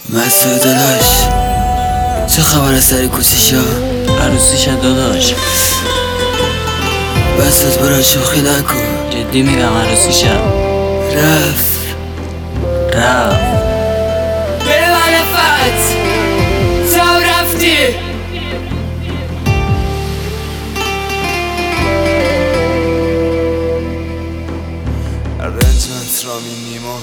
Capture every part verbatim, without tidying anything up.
مسعود داداش، چه خبر از سر کوچیشا؟ عروسیش داداش. بسات برا شوخی نکن. جدی میگم عروسیشم رفت رفت بره معرفت تو رفتی. ارنجمنت رامین نیمار.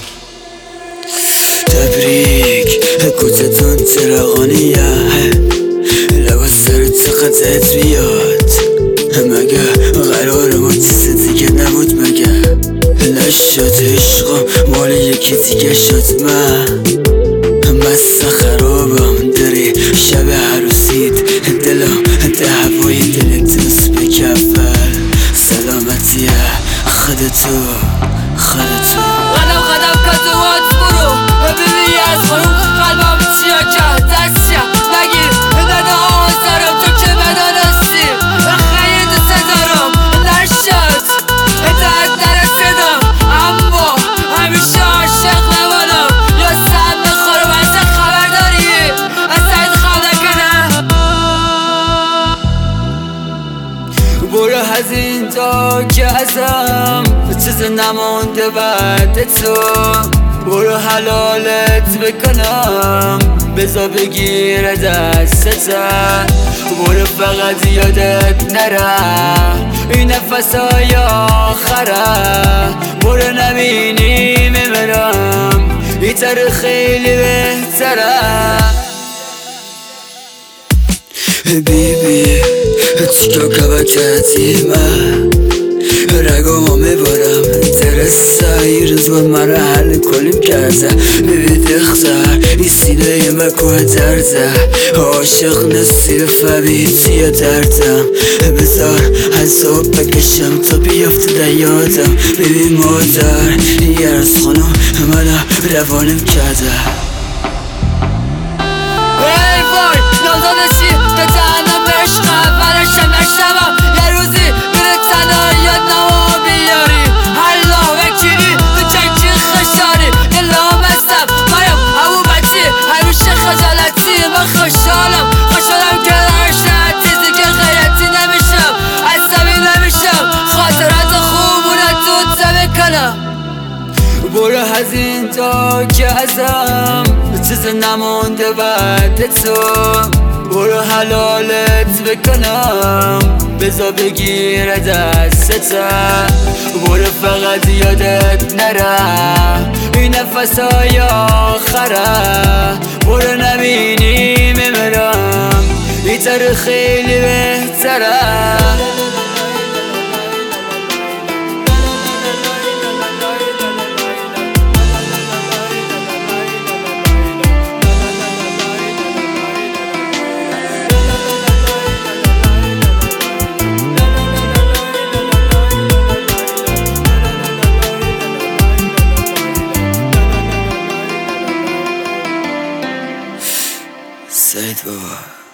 تبریک کوچتون چراغانیه، لباس سرت چقدرت بیاد. مگه قرار ما چیز دیگه نبود؟ مگه نشد عشقم مال یکی دیگه شد؟ من مست خرابم داری شب عروسیت، دلم ده هوای دلت دوست بکفل. سلامتیه خودتو خودتو قدم قدم کتوات برو ببینی از خانوم قلبم چیا که دستیا نگیر داده آزارم تو که بدانستی خیلی دوست دارم نشد اتحت نرسیدم اما همیشه عاشق نمانم یا سم بخورم از خبر داری از سعید خواب نکنم. برو از این تا که ازم چیز نمونده بعد تو، برو حلالت بکنم بزا بگیر دستتم. برو فقط یادت نره این نفس های آخره، برو نبینی میمرم این تر خیلی بهتره. بیبی چیکار کبکتی من رگامو میبارم در سعی روزگار مرا حل کنیم کرده. بیبی دختر این سینه مکوه درده، عاشق نصیب فبیتی دردم. بذار حساب بکشم تا بیافت در یادم. بیبی مادر یه از خانم منو روانم کرده. ای وای نازانشی به تنم عشقم برشم نشنوم یه روزی میره تنها یاد نما بیاری الله وکیلی تو چکی خشاری دلام هستم مایم همون بچی همیشه خجالتی. من خوشحالم خوشحالم که داشتم چیزی که غیرتی نمیشم عصبی نمیشم خاطرات خوبونه تو تبه کنم. برو از این تا که ازم چیز نمونده بعد تو، برو حلالت بکنم بزا بگیر دستتم. برو فقط یادت نره این نفس های آخره، برو نبینی میمرم این تر خیلی بهتره. سعید بابا